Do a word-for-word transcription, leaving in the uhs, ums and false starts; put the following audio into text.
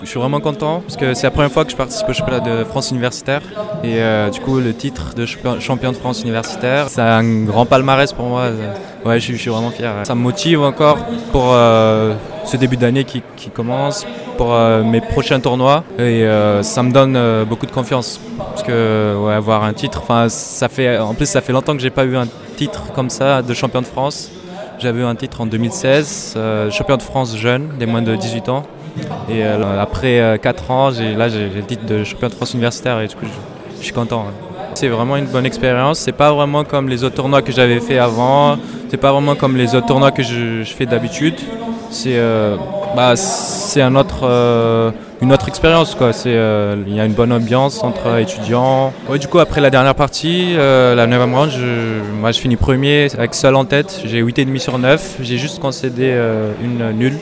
Je suis vraiment content parce que c'est la première fois que je participe au championnat de France universitaire et euh, du coup le titre de champion de France universitaire, c'est un grand palmarès pour moi. Ouais, je, je suis vraiment fier. Ça me motive encore pour euh, ce début d'année qui, qui commence, pour euh, mes prochains tournois et euh, ça me donne euh, beaucoup de confiance parce que ouais, avoir un titre, enfin ça fait, en plus ça fait longtemps que j'ai pas eu un titre comme ça de champion de France. J'avais eu un titre en deux mille seize, euh, champion de France jeune, des moins de dix-huit ans. Et euh, après euh, quatre ans, j'ai, là j'ai, j'ai le titre de champion de France universitaire et du coup je, je suis content. Ouais. C'est vraiment une bonne expérience. C'est pas vraiment comme les autres tournois que j'avais fait avant. C'est pas vraiment comme les autres tournois que je, je fais d'habitude. C'est, euh, bah, c'est un autre, euh, une autre expérience quoi. C'est, euh, il y a une bonne ambiance entre étudiants. Ouais, du coup après la dernière partie, euh, la neuvième round, je, moi je finis premier avec seul en tête. J'ai huit virgule cinq sur neuf. J'ai juste concédé euh, une nulle.